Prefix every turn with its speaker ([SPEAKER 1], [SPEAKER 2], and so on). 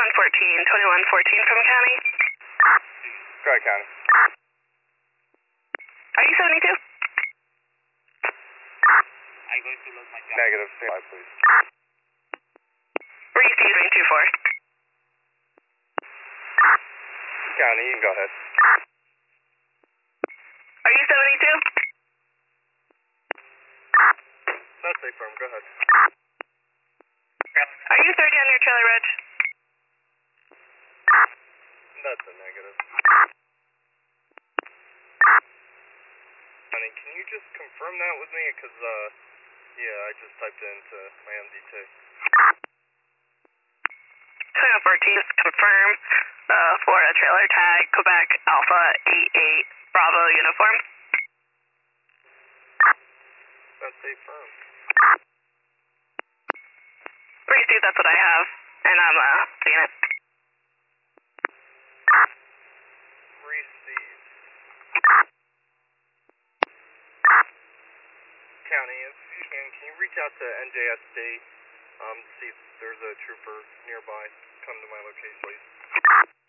[SPEAKER 1] 2114 from county.
[SPEAKER 2] Go ahead, county.
[SPEAKER 1] Are you 72?
[SPEAKER 3] I'm going to lose my job.
[SPEAKER 2] Negative. Stand by, please.
[SPEAKER 1] Where are you seeing 24?
[SPEAKER 2] County, you can go ahead.
[SPEAKER 1] Are you 72?
[SPEAKER 2] That's safe firm. Go ahead.
[SPEAKER 1] Are you 30 on your trailer, Reg?
[SPEAKER 2] That's a negative. Honey, can you just confirm that with me? Because, yeah, I just typed it into my MDT.
[SPEAKER 1] 2114, confirm. Florida trailer tag, Quebec Alpha 88 Bravo uniform.
[SPEAKER 2] That's safe firm.
[SPEAKER 1] Receive, that's what I have, and I'm seeing it.
[SPEAKER 2] Received. County, if you can you reach out to NJSD, see if there's a trooper nearby? Come to my location, please.